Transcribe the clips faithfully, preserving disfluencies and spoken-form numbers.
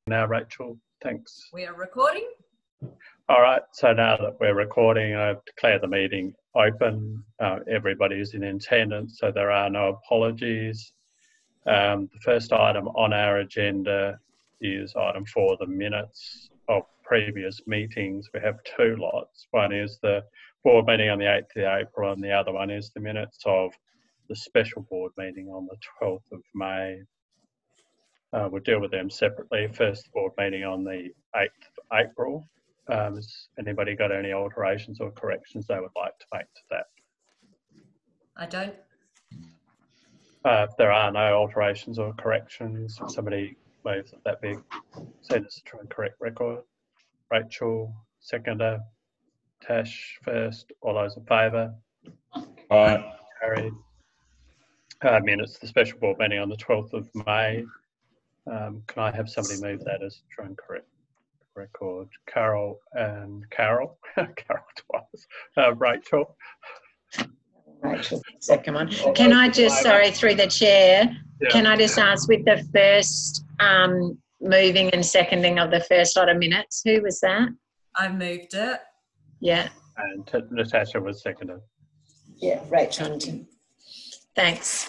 Now, Rachel, thanks. We are recording. All right, so now that we're recording, I declare the meeting open. Uh, everybody is in attendance, so there are no apologies. Um, the first item on our agenda is item four, the minutes of previous meetings. We have two lots. One is the board meeting on the eighth of April, and the other one is the minutes of the special board meeting on the twelfth of May. Uh, we'll deal with them separately. First board meeting on the eighth of April. Um, has anybody got any alterations or corrections they would like to make to that? I don't. Uh, if there are no alterations or corrections, somebody moves that that be sent as a true and correct record. Rachel, seconder. Tash, first. All those in favour? Aye. Carried. Uh, minutes, the special board meeting on the twelfth of May. Um, can I have somebody move that as true and correct record? Carol and Carol. Carol twice. Uh, Rachel. Rachel, second one. Can I just, sorry, through the chair, Yeah. can I just ask with the first um, moving and seconding of the first lot of minutes, who was that? I moved it. Yeah. And T- Natasha was seconded. Yeah, Rachel and Tim. Thanks.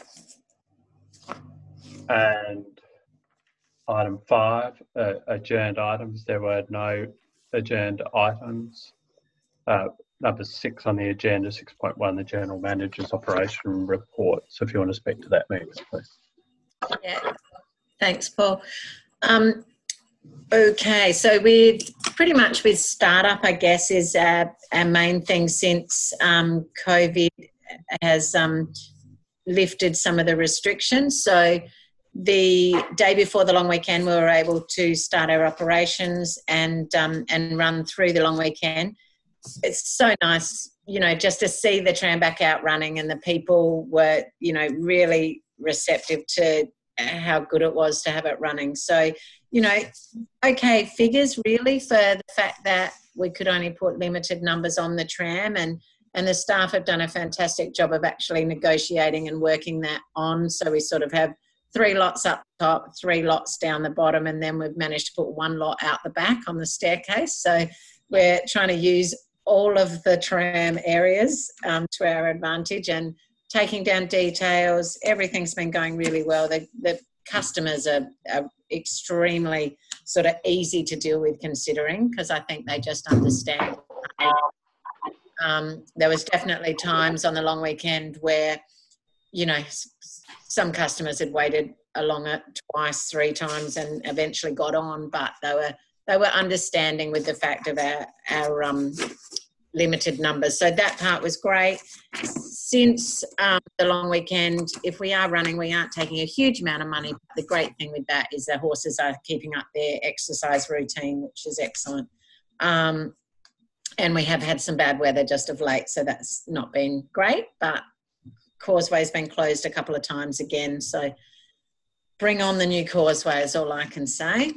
And item five, uh, adjourned items. There were no adjourned items. Uh, number six on the agenda, six point one, the General Manager's Operation Report. So if you want to speak to that, Megs, please. Yeah. Thanks, Paul. Um, okay, so we're pretty much with startup, I guess, is our, our main thing since um, COVID has um, lifted some of the restrictions. So the day before the long weekend, we were able to start our operations and um, and run through the long weekend. It's so nice, you know, just to see the tram back out running, and the people were, you know, really receptive to how good it was to have it running. So, you know, okay figures really for the fact that we could only put limited numbers on the tram, and and the staff have done a fantastic job of actually negotiating and working that on. So we sort of have three lots up top, three lots down the bottom, and then we've managed to put one lot out the back on the staircase. So we're trying to use all of the tram areas um, to our advantage and taking down details. Everything's been going really well. The, the customers are, are extremely sort of easy to deal with, considering, because I think they just understand. Um, there was definitely times on the long weekend where, you know, some customers had waited along it twice, three times, and eventually got on, but they were they were understanding with the fact of our our um, limited numbers. So that part was great. Since um, the long weekend, if we are running, we aren't taking a huge amount of money. But the great thing with that is the horses are keeping up their exercise routine, which is excellent. Um, and we have had some bad weather just of late, so that's not been great, but Causeway's been closed a couple of times again, so bring on the new causeway is all I can say.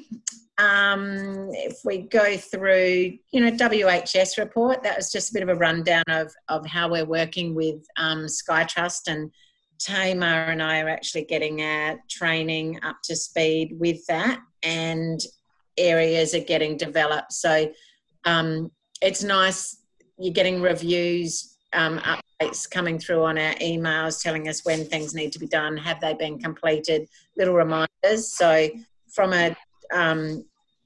Um, if we go through, you know, W H S report, that was just a bit of a rundown of, of how we're working with um, SkyTrust, and Tamar and I are actually getting our training up to speed with that, and areas are getting developed. So um, it's nice, you're getting reviews, um, updates coming through on our emails telling us when things need to be done, have they been completed, little reminders. So from a um,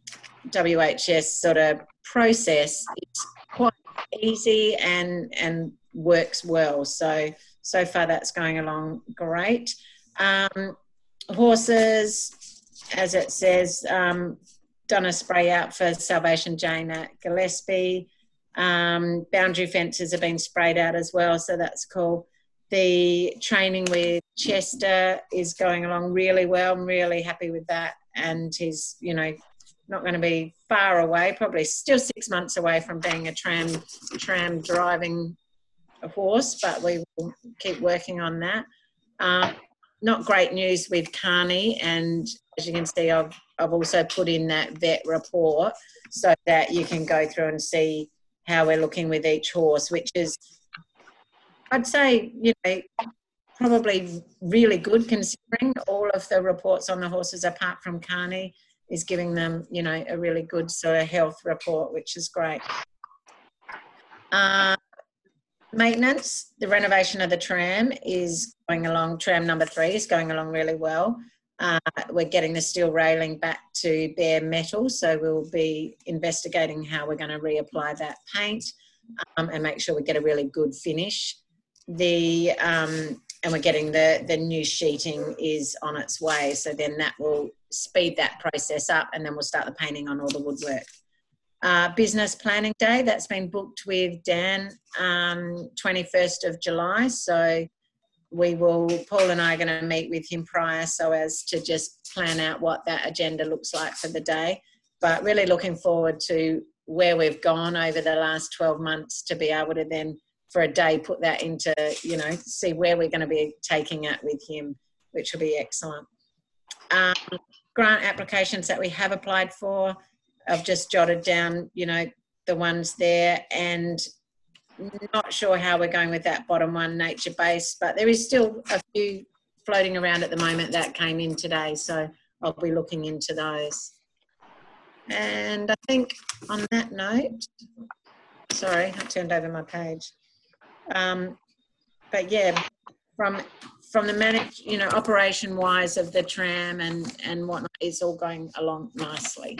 W H S sort of process, it's quite easy and and works well. So so far that's going along great. Um, horses, as it says, um, done a spray out for Salvation Jane at Gillespie. Um, boundary fences have been sprayed out as well, so that's cool. The training with Chester is going along really well. I'm really happy with that, and he's, you know, not going to be far away, probably still six months away from being a tram tram driving a horse, but we will keep working on that. Um, not great news with Carney, and as you can see, I've, I've also put in that vet report so that you can go through and see how we're looking with each horse, which is, I'd say, you know, probably really good considering all of the reports on the horses apart from Carney is giving them, you know, a really good sort of health report, which is great. Uh, maintenance, the renovation of the tram is going along, tram number three is going along really well. Uh, we're getting the steel railing back to bare metal, so we'll be investigating how we're going to reapply that paint um, and make sure we get a really good finish. The um, and we're getting the the new sheeting is on its way, so then that will speed that process up, and then we'll start the painting on all the woodwork. Uh, business planning day, that's been booked with Dan, um, twenty-first of July, so we will, Paul and I are going to meet with him prior so as to just plan out what that agenda looks like for the day. But really looking forward to where we've gone over the last twelve months to be able to then for a day put that into, you know, see where we're going to be taking it with him, which will be excellent. Um, grant applications that we have applied for, I've just jotted down, you know, the ones there, and not sure how we're going with that bottom one, nature-based, but there is still a few floating around at the moment that came in today, so I'll be looking into those. And I think on that note, sorry, I turned over my page. Um, but yeah, from from the manage, you know, operation-wise of the tram and and whatnot, it's all going along nicely.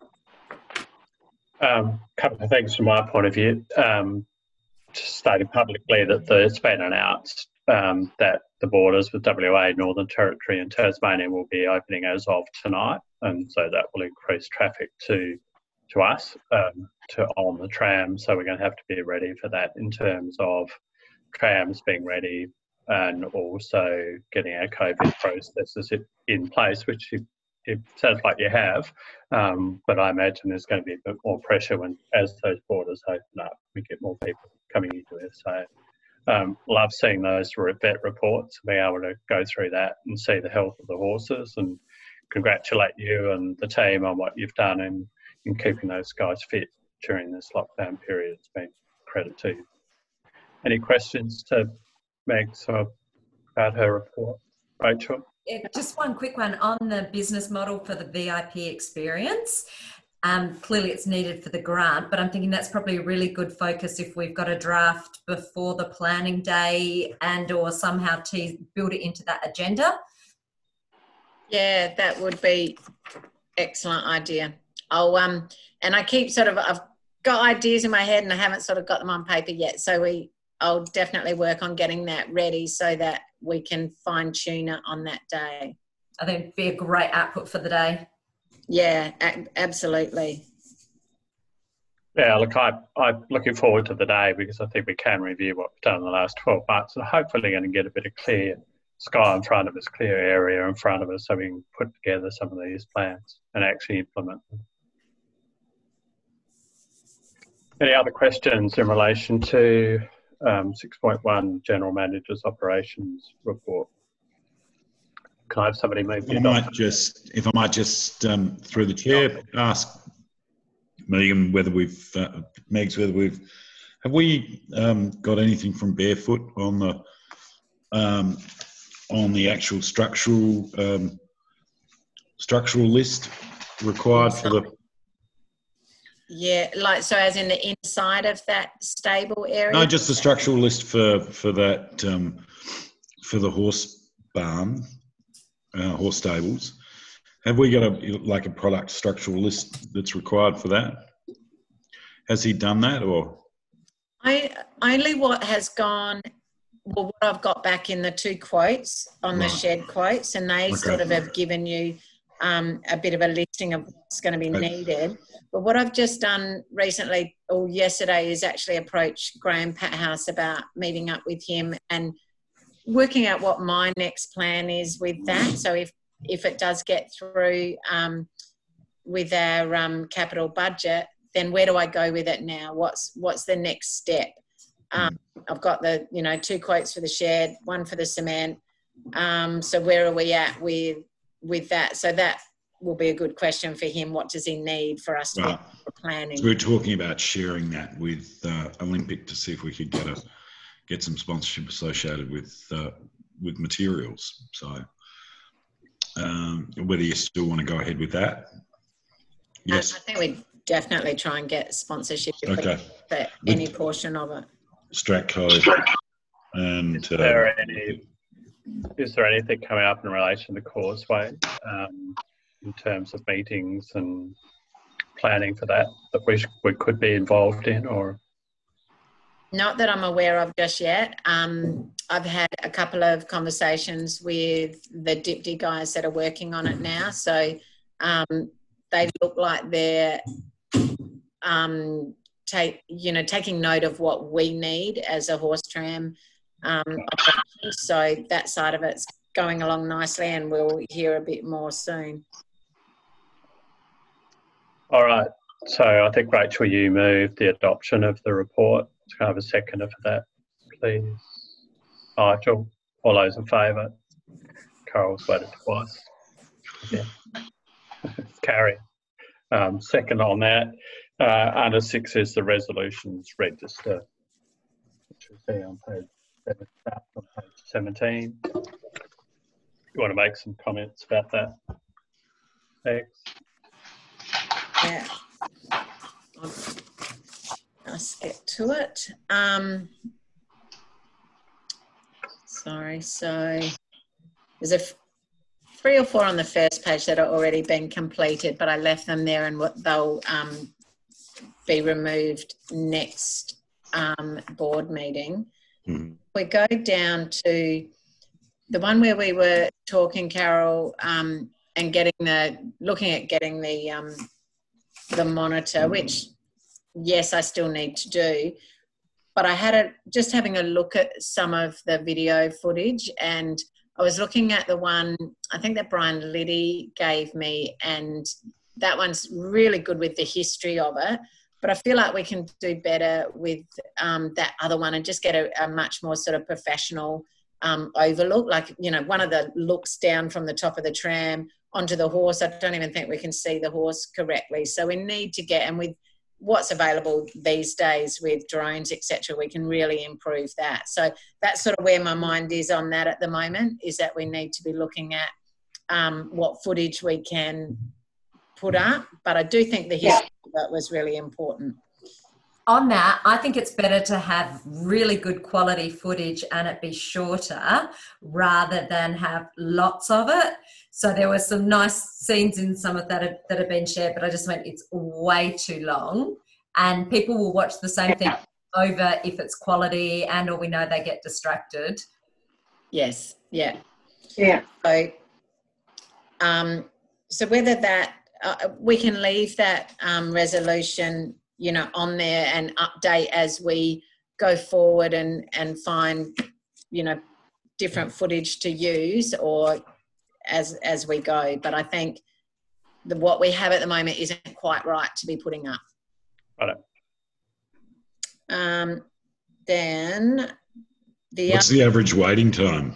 Um, couple of things from my point of view. Um, stated publicly that the, it's been announced um, that the borders with W A, Northern Territory and Tasmania will be opening as of tonight, and so that will increase traffic to to us um, to on the tram. So we're going to have to be ready for that in terms of trams being ready and also getting our COVID processes in place, which you, it sounds like you have, um, but I imagine there's going to be a bit more pressure when, as those borders open up, we get more people coming into it. So um, love seeing those vet reports, being able to go through that and see the health of the horses, and congratulate you and the team on what you've done in, in keeping those guys fit during this lockdown period. It's been a credit to you. Any questions to Meg so about her report, Rachel? Yeah, just one quick one on the business model for the V I P experience. Um, clearly it's needed for the grant, but I'm thinking that's probably a really good focus if we've got a draft before the planning day and or somehow to build it into that agenda. Yeah, that would be excellent idea. I'll um and I keep sort of I've got ideas in my head and I haven't sort of got them on paper yet. So we I'll definitely work on getting that ready so that we can fine tune it on that day. I think it'd be a great output for the day. Yeah, absolutely. Yeah, look, I, I'm looking forward to the day because I think we can review what we've done in the last twelve months and hopefully going to get a bit of clear sky in front of us, clear area in front of us so we can put together some of these plans and actually implement them. Any other questions in relation to um, six point one General Manager's Operations Report? Can I have somebody move I might just, if I might just, um, through the chair, ask Megan whether we've, uh, Megs, whether we've, have we um, got anything from Barefoot on the, um, on the actual structural, um, structural list required for the? Yeah, like, so as in the inside of that stable area? No, just the structural list for, for that, um, for the horse barn. Uh, horse stables. Have we got a like a product structural list that's required for that? Has he done that, or? I only what has gone. Well, what I've got back in the two quotes on right. the shed quotes, and they okay. sort of have given you um, a bit of a listing of what's going to be okay. needed. But what I've just done recently, or yesterday, is actually approach Graham Pathouse about meeting up with him and working out what my next plan is with that. So if if it does get through um, with our um, capital budget, then where do I go with it now? What's what's the next step? Um, I've got the you know two quotes for the shed, one for the cement. Um, so where are we at with with that? So that will be a good question for him. What does he need for us to right. be planning? So we're talking about sharing that with uh, Olympic to see if we could get a. get some sponsorship associated with uh, with materials. So um, whether you still want to go ahead with that, Yes. I think we definitely try and get sponsorship if Okay. we, for any portion of it. Stratco and Is there uh, any? Is there anything coming up in relation to Causeway um, in terms of meetings and planning for that that we we could be involved in, or? Not that I'm aware of just yet. Um, I've had a couple of conversations with the D I P T guys that are working on it now. So um, they look like they're um, take you know taking note of what we need as a horse tram. Um, so that side of it's going along nicely, and we'll hear a bit more soon. All right. So I think, Rachel, you moved the adoption of the report. Can I have a seconder for that, please? Nigel, all those in favour? Carol's voted twice. Yeah. Carry. Um, second on that. Uh, under six is the resolutions register, which is there on page, seven, on page seventeen. You want to make some comments about that? Thanks. Yeah. Let's get to it. Um, sorry, so there's a f three or four on the first page that are already been completed, but I left them there, and what they'll um, be removed next um, board meeting. Mm-hmm. We go down to the one where we were talking, Carol, um, and getting the looking at getting the um, the monitor, mm-hmm. which. Yes, I still need to do, but I had a, just having a look at some of the video footage, and I was looking at the one, I think that Brian Liddy gave me, and that one's really good with the history of it, but I feel like we can do better with um, that other one and just get a, a much more sort of professional um, overlook, like, you know, one of the looks down from the top of the tram onto the horse. I don't even think we can see the horse correctly. So we need to get, and with what's available these days with drones, et cetera, we can really improve that. So that's sort of where my mind is on that at the moment, is that we need to be looking at um, what footage we can put up. But I do think the history of that was really important. On that, I think it's better to have really good quality footage and it be shorter rather than have lots of it. So there were some nice scenes in some of that have, that have been shared, but I just went, it's way too long. And people will watch the same thing over if it's quality, and or we know they get distracted. Yes, yeah. Yeah. So, um, so whether that, uh, we can leave that um, resolution, you know, on there and update as we go forward and, and find, you know, different footage to use or as, as we go. But I think the, what we have at the moment isn't quite right to be putting up. Got it. Um, then the What's the average waiting time?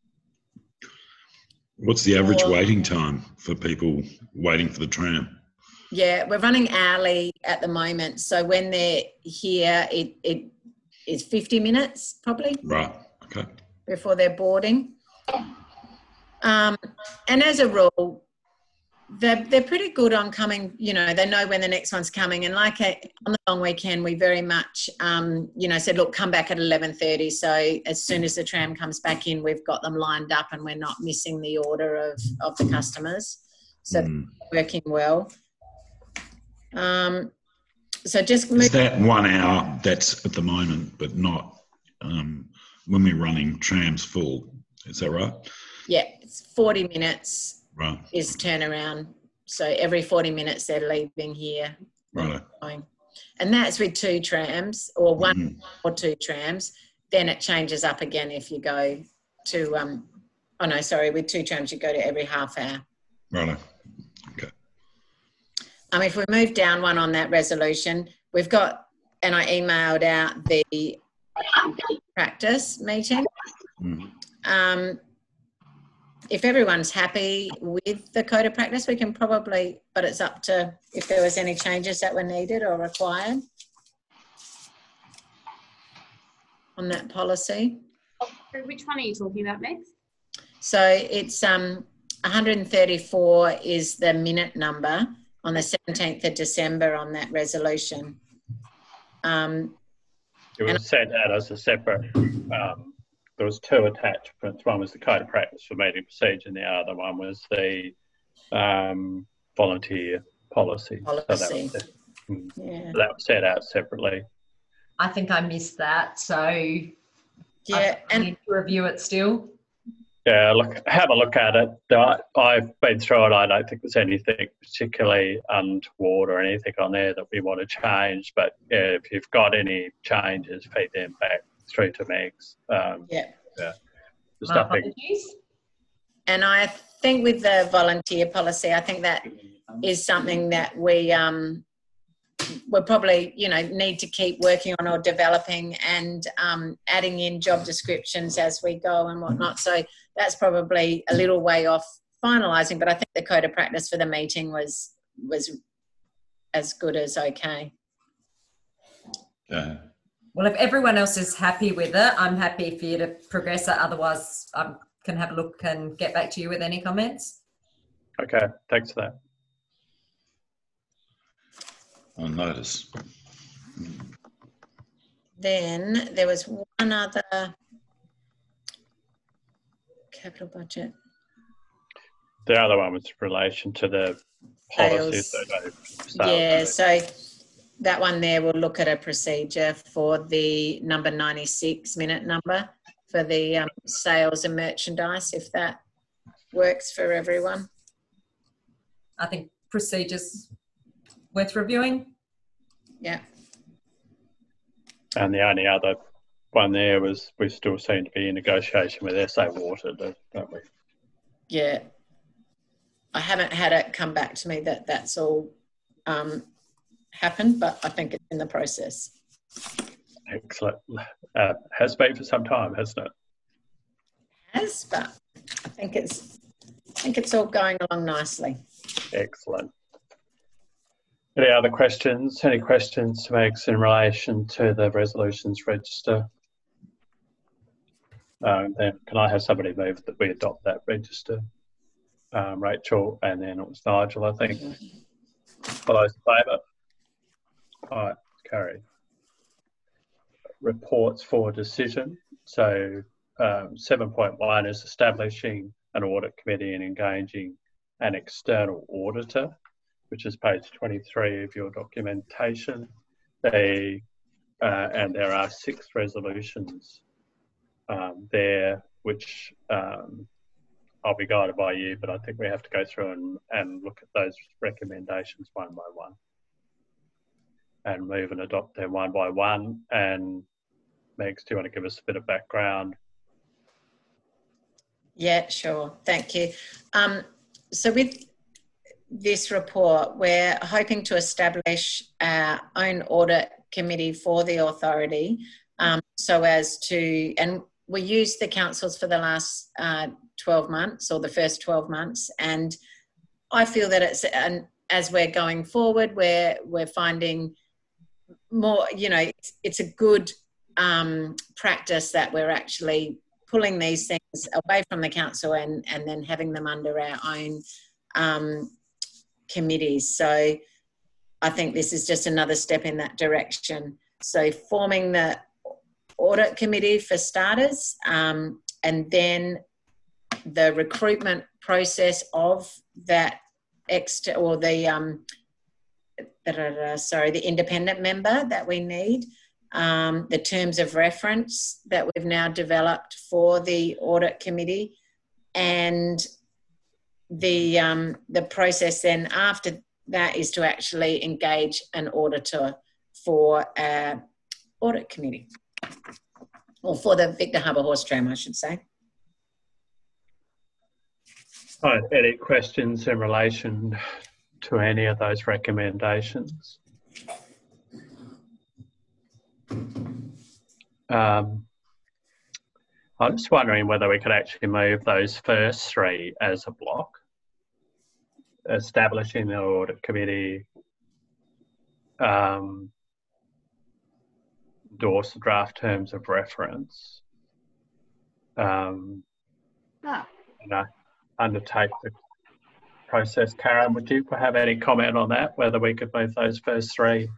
What's the average or, waiting time for people waiting for the tram? Yeah, we're running hourly at the moment. So when they're here, it, it is fifty minutes probably. Right, okay. Before they're boarding. Um, and as a rule, they're, they're pretty good on coming, you know, they know when the next one's coming. And like a, on the long weekend, we very much, um, you know, said, look, come back at eleven thirty. So as soon as the tram comes back in, we've got them lined up and we're not missing the order of, of the customers. So mm. working well. Um, so just is that one hour that's at the moment, but not um, when we're running trams full. Is that right? Yeah, it's forty minutes right. is turnaround. So every forty minutes they're leaving here. Right. And that's with two trams or one mm. or two trams. Then it changes up again if you go to, um, oh no, sorry, with two trams you go to every half hour. Right. Okay. Um, if we move down one on that resolution, we've got, and I emailed out the practice meeting. Mm. Um, if everyone's happy with the code of practice, we can probably, but it's up to if there was any changes that were needed or required on that policy. Which one are you talking about, Meg? So it's um, one hundred thirty-four is the minute number, on the seventeenth of December on that resolution. Um, It was sent out as a separate, um, there was two attachments. One was the Code of Practice for Meeting Procedure and the other one was the um, volunteer policy. Policy. So that was, mm, yeah. that was sent out separately. I think I missed that, so Yeah, I and need to review it still. Yeah, look, have a look at it. I, I've been through it. I don't think there's anything particularly untoward or anything on there that we want to change. But yeah, if you've got any changes, feed them back through to Megs. Um, yeah. yeah. There's My nothing. apologies. And I think with the volunteer policy, I think that is something that we um, we'll probably, you know, need to keep working on or developing and um, adding in job descriptions as we go and whatnot. So that's probably a little way off finalising, but I think the code of practice for the meeting was was as good as okay. Yeah. Well, if everyone else is happy with it, I'm happy for you to progress it. Otherwise, I can have a look and get back to you with any comments. Okay, thanks for that. On notice. Then there was one other capital budget. The other one was in relation to the policies. Sales. That sales Yeah, so that one there will look at a procedure for the number ninety-six minute number for the um, sales and merchandise, if that works for everyone. I think procedures worth reviewing. Yeah. And the only other one there was we still seem to be in negotiation with S A Water, don't we? Yeah. I haven't had it come back to me that that's all um, happened, but I think it's in the process. Excellent. Uh, has been for some time, hasn't it? Has, but I think it's I think it's all going along nicely. Excellent. Any other questions? Any questions to make in relation to the resolutions register? Um, then can I have somebody move that we adopt that register? Um, Rachel, and then it was Nigel, I think. All those in favour? All right, carried. Reports for decision. So um, seven point one is establishing an audit committee and engaging an external auditor, which is page twenty-three of your documentation. They, uh, and there are six resolutions um, there, which um, I'll be guided by you, but I think we have to go through and, and look at those recommendations one by one and move and adopt them one by one. And Megs, do you want to give us a bit of background? Yeah, sure. Thank you. Um, so with this report, we're hoping to establish our own audit committee for the authority um, so as to, and we used the councils for the last uh, twelve months or the first twelve months. And I feel that it's, and as we're going forward, we're, we're finding more, you know, it's, it's a good um, practice that we're actually pulling these things away from the council and, and then having them under our own um, committees. So I think this is just another step in that direction. So forming the audit committee for starters, um, and then the recruitment process of that extra or the um, da, da, da, sorry the independent member that we need, um, the terms of reference that we've now developed for the audit committee, and the um, the process then after that is to actually engage an auditor for our audit committee, or for the Victor Harbour Horse Tram, I should say. All right, any questions in relation to any of those recommendations? Um, I'm just wondering whether we could actually move those first three as a block. Establishing the audit committee, um, endorse the draft terms of reference, um, Ah. and uh, undertake the process. Karen, would you have any comment on that, whether we could move those first three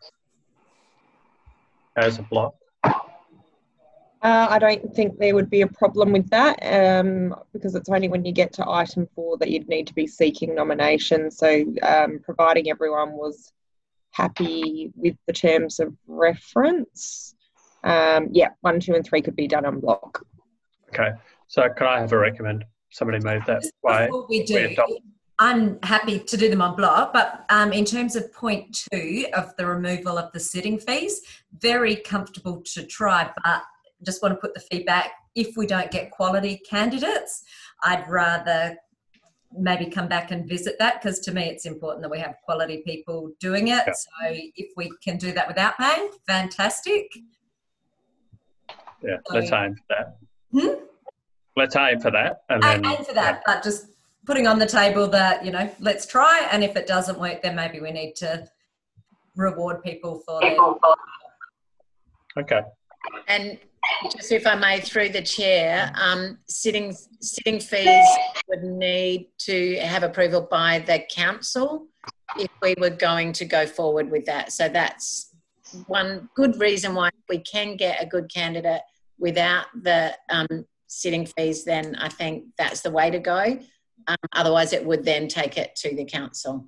as a block? Uh, I don't think there would be a problem with that, um, because it's only when you get to item four that you'd need to be seeking nominations. So um, providing everyone was happy with the terms of reference, um, yeah, one, two and three could be done on block. Okay, so can I have a recommend? Somebody move that Just way. before we do, We adopt- I'm happy to do them on block, but um, in terms of point two of the removal of the sitting fees, very comfortable to try, but just want to put the feedback, if we don't get quality candidates, I'd rather maybe come back and visit that, because to me it's important that we have quality people doing it. Yeah. So if we can do that without paying, fantastic. Yeah, So- let's aim for that. Hmm? Let's aim for that. And And, then, and for that, but just putting on the table that, you know, let's try, and if it doesn't work, then maybe we need to reward people for their... Okay. And just if I may, through the chair, um, sitting sitting fees would need to have approval by the council if we were going to go forward with that. So that's one good reason why we can get a good candidate without the um, sitting fees, then I think that's the way to go. Um, otherwise, it would then take it to the council.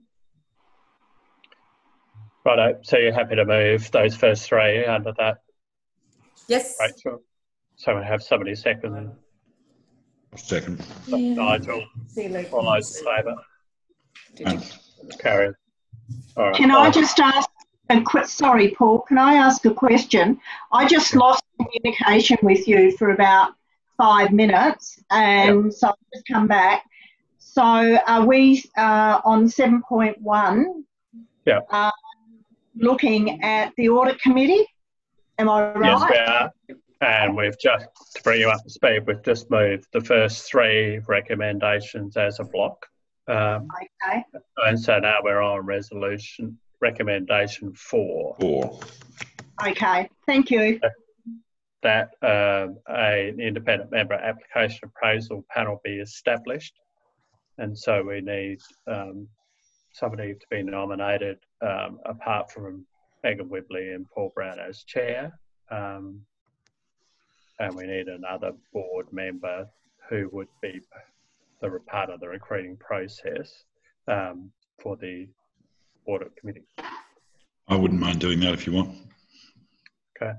Righto. So you're happy to move those first three under that, Yes. Rachel? So we have somebody second. Second. Nigel. See you later. All those in favour? Did you? Carried. All right. Can I just ask a quick, sorry, Paul, can I ask a question? I just lost communication with you for about five minutes and so I've just come back. So are we uh, on seven point one Yeah. uh, looking at the audit committee? Am I right? Yes, we are. And we've just, to bring you up to speed, we've just moved the first three recommendations as a block. Um, Okay. and so now we're on resolution recommendation four. Four. Okay. Thank you. That um, a, an independent member application appraisal panel be established. And so we need um, somebody to be nominated um, apart from Megan Whibley and Paul Brown as chair. Um, and we need another board member who would be the part of the recruiting process um, for the audit committee. I wouldn't mind doing that if you want. Okay.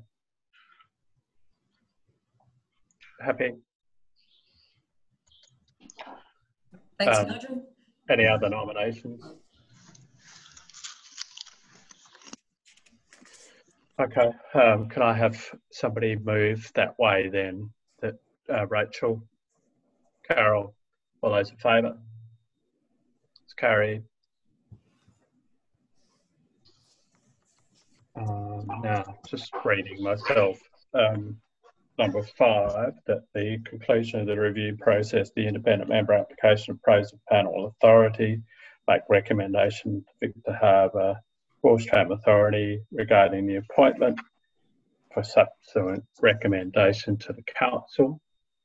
Happy? Thanks, Um, Nigel. Any other nominations? Okay, um, can I have somebody move that way then? That uh, Rachel, Carol, all those in favour? It's carried. Um, now, just reading myself. Um, number five, that the conclusion of the review process, the independent member application appraisal panel authority make recommendation to Victor Harbour Horstram Authority regarding the appointment for subsequent recommendation to the council.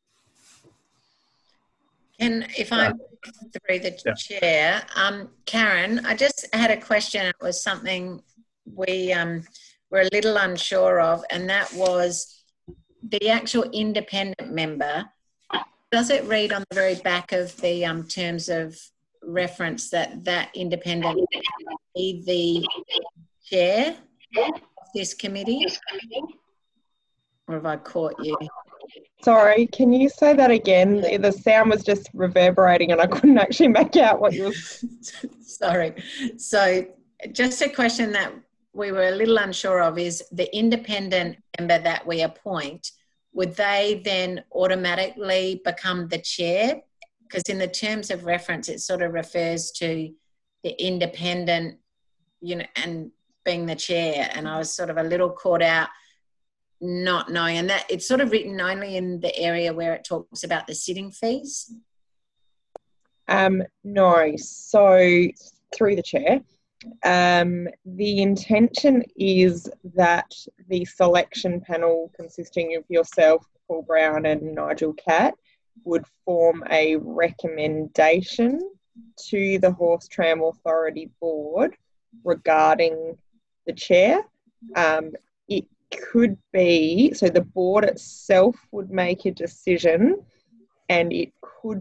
Can, if I'm through the Yeah. chair, um, Karen, I just had a question. It was something we um, were a little unsure of, and that was the actual independent member. Does it read on the very back of the um, terms of reference that that independent be the chair of this committee? Or have I caught you? Sorry, can you say that again? The sound was just reverberating and I couldn't actually make out what you were... Sorry. So just a question that we were a little unsure of is the independent member that we appoint, would they then automatically become the chair? Because in the terms of reference, it sort of refers to the independent, you know, and being the chair. And I was sort of a little caught out not knowing. And that it's sort of written only in the area where it talks about the sitting fees. Um, no, so through the chair, um, the intention is that the selection panel consisting of yourself, Paul Brown and Nigel Catt would form a recommendation to the Horse Tram Authority Board regarding the chair. Um, it could be, so the board itself would make a decision, and it could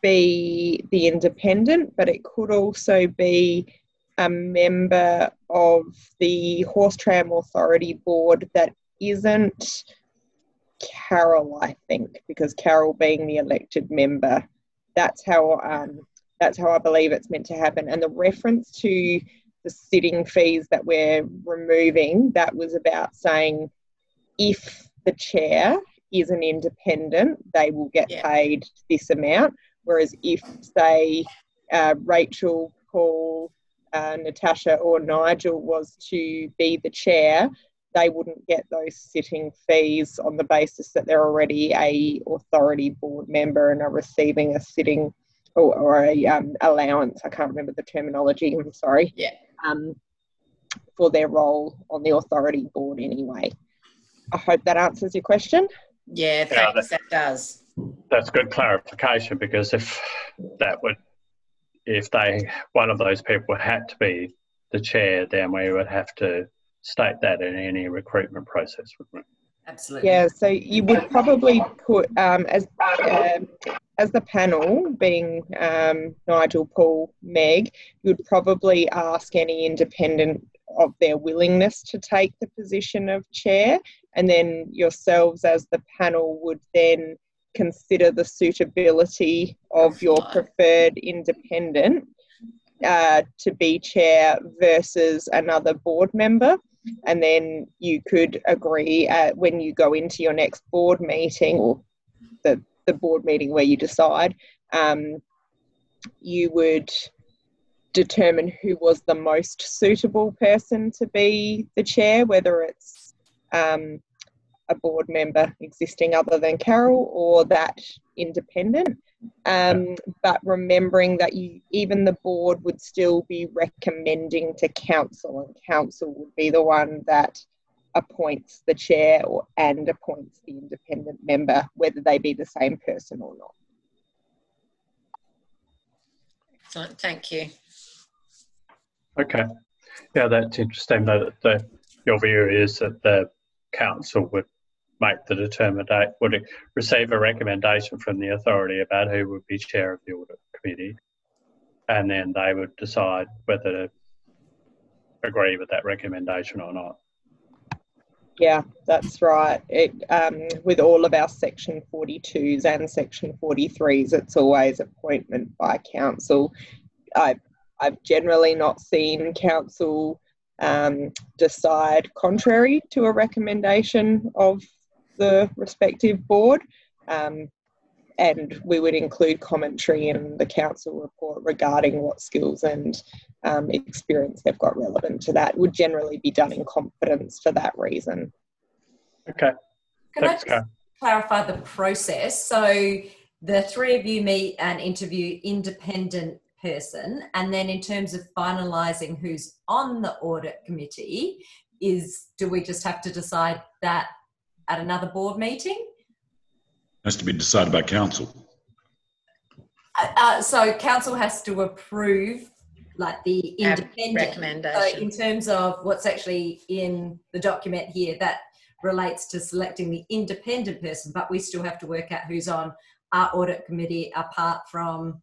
be the independent, but it could also be a member of the Horse Tram Authority Board that isn't Carol, I think, because Carol being the elected member, that's how um, that's how I believe it's meant to happen. And the reference to the sitting fees that we're removing, that was about saying if the chair is an independent, they will get yeah. paid this amount. Whereas if, say, uh, Rachel, Paul, uh, Natasha or Nigel was to be the chair, they wouldn't get those sitting fees on the basis that they're already a authority board member and are receiving a sitting or, or a um, allowance. I can't remember the terminology, I'm sorry. Yeah. Um, for their role on the authority board anyway. I hope that answers your question. Yeah, thanks, yeah, that, that does. That's good clarification, because if that would, if they, one of those people had to be the chair, then we would have to state that in any recruitment process, wouldn't we? Absolutely. Yeah, so you would probably put, um, as uh, as the panel, being um, Nigel, Paul, Meg, you would probably ask any independent of their willingness to take the position of chair, and then yourselves as the panel would then consider the suitability of your preferred independent uh, to be chair versus another board member. And then you could agree uh, when you go into your next board meeting, or the, the board meeting where you decide, um, you would determine who was the most suitable person to be the chair, whether it's um, a board member existing other than Carol or that independent. Um, but remembering that you, even the board would still be recommending to council, and council would be the one that appoints the chair or, and appoints the independent member, whether they be the same person or not. Excellent, thank you. Okay, yeah, that's interesting that the, your view is that the council would make the determination, would it receive a recommendation from the authority about who would be chair of the audit committee, and then they would decide whether to agree with that recommendation or not. Yeah, that's right. It um, with all of our section forty-twos and section forty-threes, it's always appointment by council. I've, I've generally not seen council um, decide contrary to a recommendation of the respective board, um, and we would include commentary in the council report regarding what skills and um, experience they've got relevant to that. It would generally be done in confidence for that reason. Okay. Can Thanks, I just clarify the process? So the three of you meet and interview independent person, and then in terms of finalising who's on the audit committee, is do we just have to decide that at another board meeting? Has to be decided by council. Uh, uh, so council has to approve like the independent recommendation. So in terms of what's actually in the document here, that relates to selecting the independent person, but we still have to work out who's on our audit committee apart from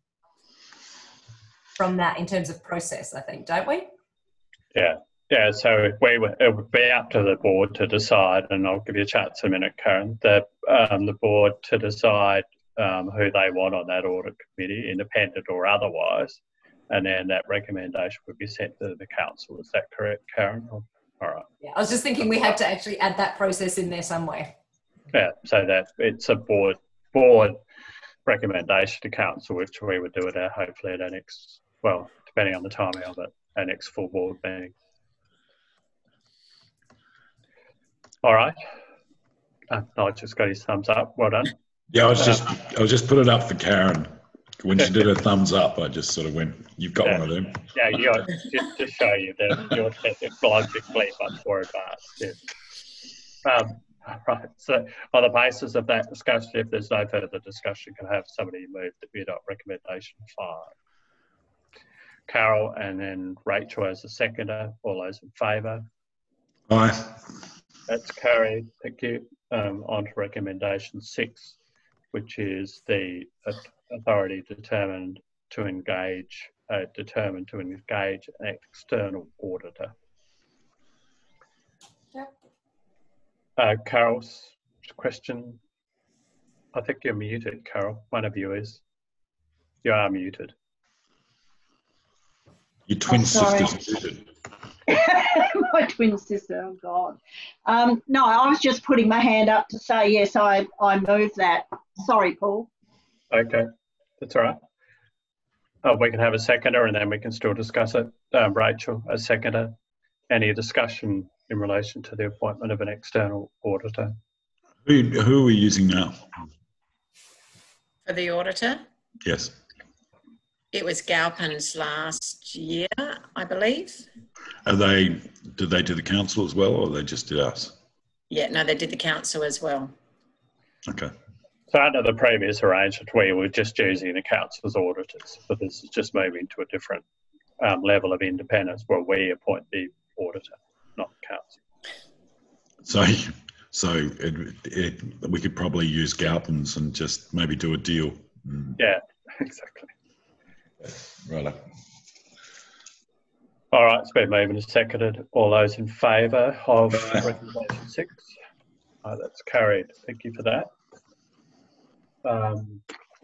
from that in terms of process, I think, don't we? Yeah. Yeah, so we would, it would be up to the board to decide, and I'll give you a chance in a minute, Karen, the, um, the board to decide um, who they want on that audit committee, independent or otherwise, and then that recommendation would be sent to the council. Is that correct, Karen? All right. Yeah, I was just thinking we had to actually add that process in there somewhere. Yeah, so that it's a board board recommendation to council, which we would do it at hopefully at our next, well, depending on the timing of it, our next full board meeting. All right. Uh, I just got his thumbs up. Well done. Yeah, I was just I was just put it up for Karen. When she did her thumbs up, I just sort of went, "You've got yeah. one of them." Yeah, you're, just to show you that you're technologically much more advanced. Yeah. Um, right. So, on the basis of that discussion, if there's no further discussion, can I have somebody move that we adopt recommendation five? Carol, and then Rachel as a seconder. All those in favour? Aye. That's carried. Thank you. Um, on to recommendation six, which is the authority determined to engage, uh, determined to engage an external auditor. Yep. Uh, Carol's question. I think you're muted, Carol. One of you is. You are muted. Your twin Oh, sorry. sister's muted. My twin sister, oh God. Um, no, I was just putting my hand up to say, yes, I, I move that. Sorry, Paul. Okay, that's all right. Oh, we can have a seconder and then we can still discuss it. Um, Rachel, a seconder. Any discussion in relation to the appointment of an external auditor? Who, who are we using now? For the auditor, Yes. it was Galpin's last year, I believe. Are they, did they do the council as well, or they just did us? Yeah, no, they did the council as well. Okay. So under the previous arrangement, we were just using the council as auditors, but this is just moving to a different um, level of independence where we appoint the auditor, not the council. So, so it, it, we could probably use Galpin's and just maybe do a deal. Mm. Yeah, exactly. Right. All right, it's been moved and seconded. All those in favour of recommendation six? Oh, that's carried. Thank you for that. Um,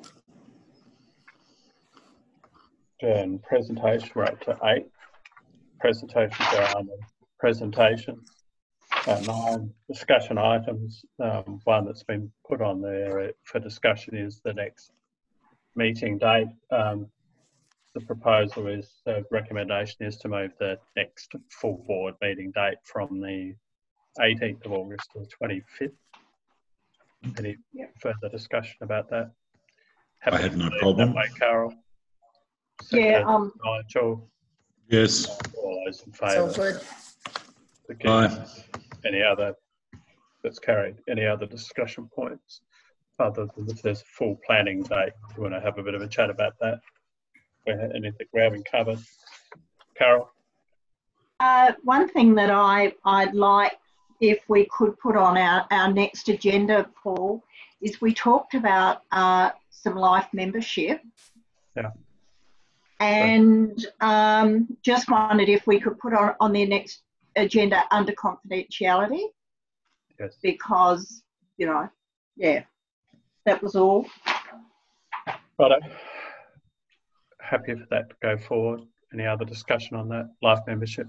then presentation, we're up to eight. Presentations are under presentation. Uh, nine discussion items. Um, one that's been put on there for discussion is the next meeting date. Um, the proposal is, the recommendation is to move the next full board meeting date from the eighteenth of August to the twenty-fifth. Any yep. further discussion about that? Happy I have no problem. That way, Carol. Second, yeah. Um. Nigel. Yes. All those in favour. It's all good. Okay. Aye. Any other? That's carried. Any other discussion points other than if there's a full planning date? You want to have a bit of a chat about that? Anything we haven't covered? Carol? Uh, one thing that I, I'd like if we could put on our, our next agenda, Paul, is we talked about uh, some life membership. Yeah. And um, just wondered if we could put on, on the next agenda under confidentiality. Yes. Because, you know, yeah, that was all. Righto. Happy for that to go forward. Any other discussion on that? Life membership?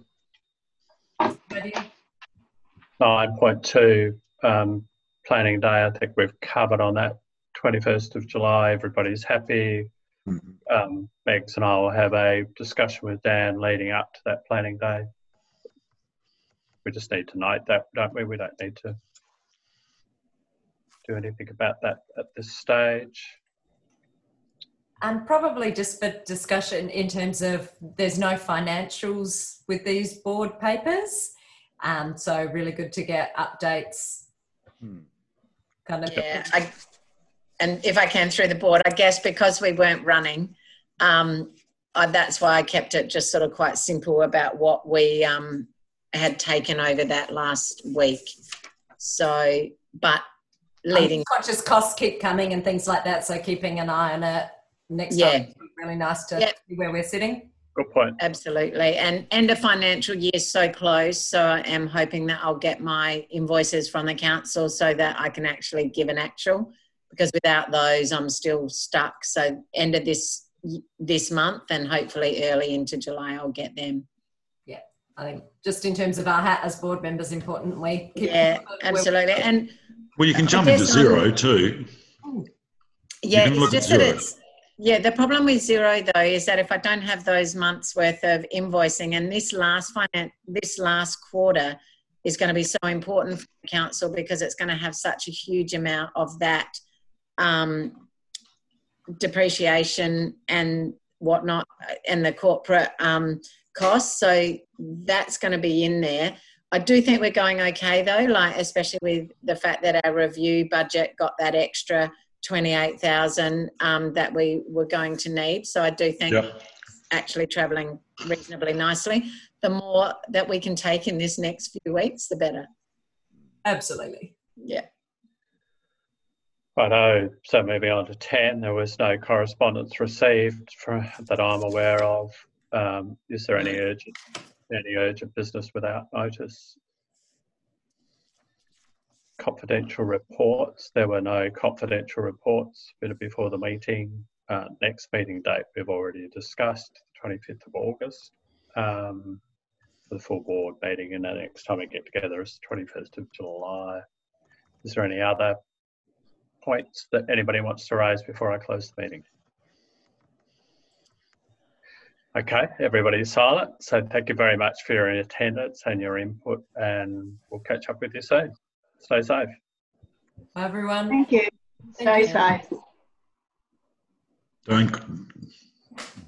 nine point two, um, planning day. I think we've covered on that. twenty-first of July, everybody's happy. Mm-hmm. um, Megs and I will have a discussion with Dan leading up to that planning day. We just need to note that, don't we? We don't need to do anything about that at this stage. And probably just for discussion in terms of there's no financials with these board papers. Um, so really good to get updates. Hmm. Kind of. Yeah, I, and if I can through the board, I guess because we weren't running, um, I, that's why I kept it just sort of quite simple about what we um, had taken over that last week. So, but leading... Conscious costs keep coming and things like that, so keeping an eye on it. Next yeah. time, it's really nice to yep. see where we're sitting. Good point. Absolutely. And end of financial year is so close, so I am hoping that I'll get my invoices from the council so that I can actually give an actual, because without those I'm still stuck. So end of this this month and hopefully early into July I'll get them. Yeah, I think just in terms of our hat as board members, important we keep yeah, absolutely. And well, you can jump into zero too. Yeah, it's just that it's Yeah, the problem with zero though is that if I don't have those months worth of invoicing, and this last finance, this last quarter is going to be so important for the council because it's going to have such a huge amount of that um, depreciation and whatnot, and the corporate um, costs. So that's going to be in there. I do think we're going okay though, like especially with the fact that our review budget got that extra twenty-eight thousand um, that we were going to need. So I do think yep. actually travelling reasonably nicely. The more that we can take in this next few weeks, the better. Absolutely. Yeah. Righto, so moving on to ten, there was no correspondence received for, that I'm aware of. Um, is there any urgent, any urgent business without notice? Confidential reports, there were no confidential reports before the meeting. Uh, next meeting date we've already discussed, twenty-fifth of August. Um, for the full board meeting, and the next time we get together is twenty-first of July. Is there any other points that anybody wants to raise before I close the meeting? Okay, everybody's silent. So thank you very much for your attendance and your input, and we'll catch up with you soon. Stay safe. Bye, everyone. Thank you. Thank Stay you. safe. Don't